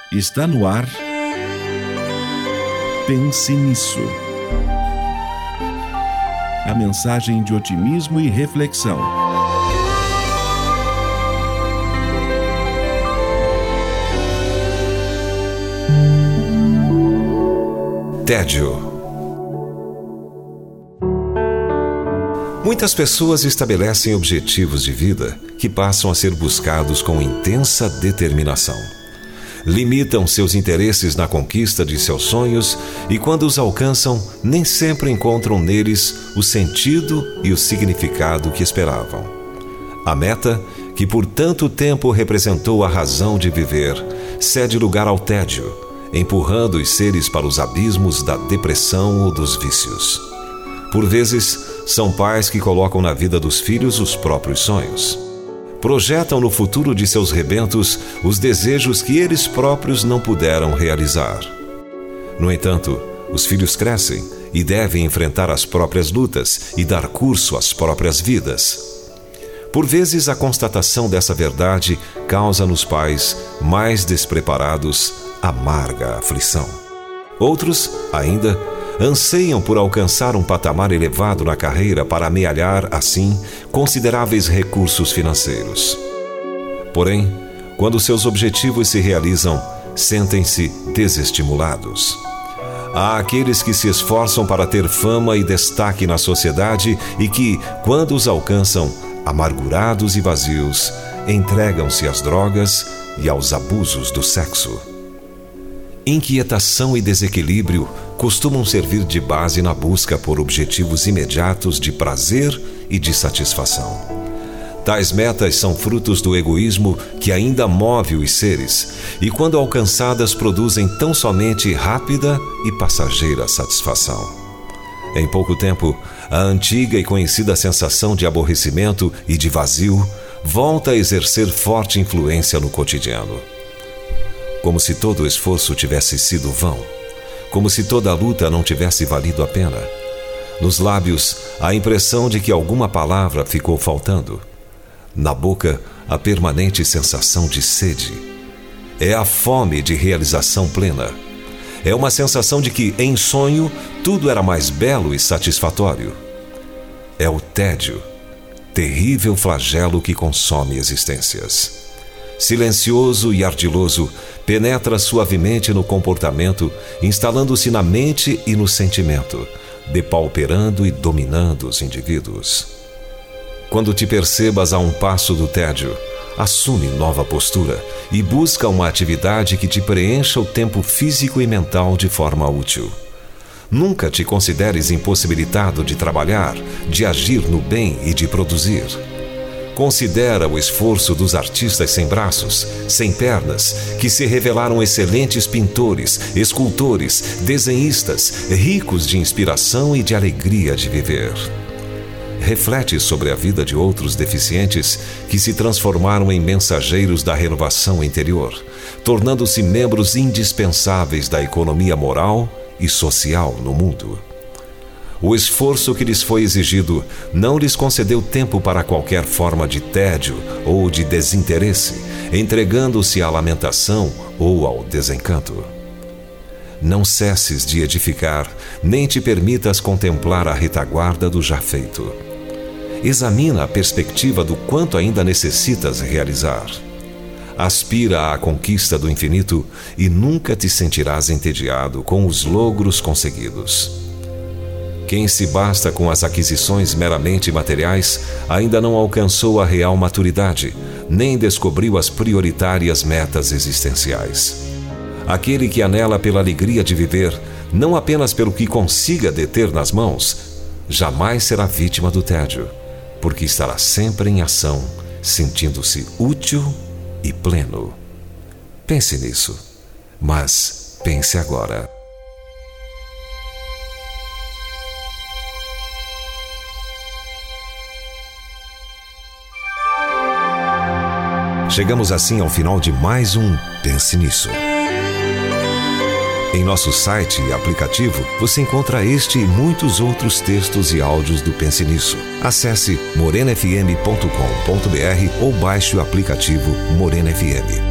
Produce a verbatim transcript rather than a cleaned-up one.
Está no ar. Pense nisso. A mensagem de otimismo e reflexão. Tédio. Muitas pessoas estabelecem objetivos de vida que passam a ser buscados com intensa determinação. Limitam seus interesses na conquista de seus sonhos e, quando os alcançam, nem sempre encontram neles o sentido e o significado que esperavam. A meta, que por tanto tempo representou a razão de viver, cede lugar ao tédio, empurrando os seres para os abismos da depressão ou dos vícios. Por vezes, são pais que colocam na vida dos filhos os próprios sonhos. Projetam no futuro de seus rebentos os desejos que eles próprios não puderam realizar. No entanto, os filhos crescem e devem enfrentar as próprias lutas e dar curso às próprias vidas. Por vezes, a constatação dessa verdade causa nos pais mais despreparados amarga aflição. Outros, ainda, anseiam por alcançar um patamar elevado na carreira para amealhar, assim, consideráveis recursos financeiros. Porém, quando seus objetivos se realizam, sentem-se desestimulados. Há aqueles que se esforçam para ter fama e destaque na sociedade e que, quando os alcançam, amargurados e vazios, entregam-se às drogas e aos abusos do sexo. Inquietação e desequilíbrio costumam servir de base na busca por objetivos imediatos de prazer e de satisfação. Tais metas são frutos do egoísmo que ainda move os seres e, quando alcançadas, produzem tão somente rápida e passageira satisfação. Em pouco tempo, a antiga e conhecida sensação de aborrecimento e de vazio volta a exercer forte influência no cotidiano. Como se todo o esforço tivesse sido vão. Como se toda a luta não tivesse valido a pena. Nos lábios, a impressão de que alguma palavra ficou faltando. Na boca, a permanente sensação de sede. É a fome de realização plena. É uma sensação de que, em sonho, tudo era mais belo e satisfatório. É o tédio, terrível flagelo que consome existências. Silencioso e ardiloso, penetra suavemente no comportamento, instalando-se na mente e no sentimento, depauperando e dominando os indivíduos. Quando te percebas a um passo do tédio, assume nova postura e busca uma atividade que te preencha o tempo físico e mental de forma útil. Nunca te consideres impossibilitado de trabalhar, de agir no bem e de produzir. Considera o esforço dos artistas sem braços, sem pernas, que se revelaram excelentes pintores, escultores, desenhistas, ricos de inspiração e de alegria de viver. Reflete sobre a vida de outros deficientes que se transformaram em mensageiros da renovação interior, tornando-se membros indispensáveis da economia moral e social no mundo. O esforço que lhes foi exigido não lhes concedeu tempo para qualquer forma de tédio ou de desinteresse, entregando-se à lamentação ou ao desencanto. Não cesses de edificar, nem te permitas contemplar a retaguarda do já feito. Examina a perspectiva do quanto ainda necessitas realizar. Aspira à conquista do infinito e nunca te sentirás entediado com os logros conseguidos. Quem se basta com as aquisições meramente materiais ainda não alcançou a real maturidade, nem descobriu as prioritárias metas existenciais. Aquele que anela pela alegria de viver, não apenas pelo que consiga deter nas mãos, jamais será vítima do tédio, porque estará sempre em ação, sentindo-se útil e pleno. Pense nisso, mas pense agora. Chegamos assim ao final de mais um Pense Nisso. Em nosso site e aplicativo, você encontra este e muitos outros textos e áudios do Pense Nisso. Acesse morena f m ponto com ponto b r ou baixe o aplicativo Morena F M.